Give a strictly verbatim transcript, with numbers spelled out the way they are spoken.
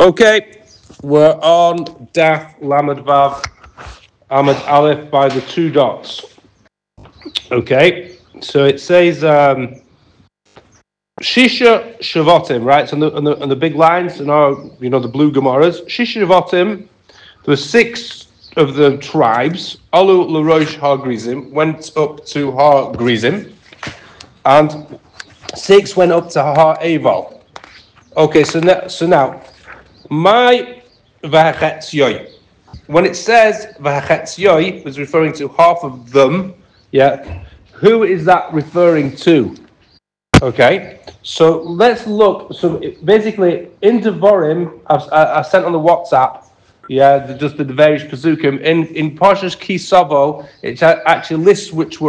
Okay, we're on Daf Lamed Vav Amud Aleph by the two dots. Okay, so it says um, Shisha Shavotim, right? So on the, on the on the big lines, and our you know the blue Gemaras. Shisha Shavotim. There were six of the tribes. Alu Larosh Har Grizim went up to Har Grizim, and six went up to Har Eval. Okay, so now, so now, my V'Hachetzioi. When it says V'Hachetzioi, it's referring to half of them. Yeah, who is that referring to? Okay, so let's look. So basically, in Devarim, I've, I've sent on the WhatsApp. Yeah, the, just the, the various Pesukim in in Parshas Ki Savo, it actually lists which were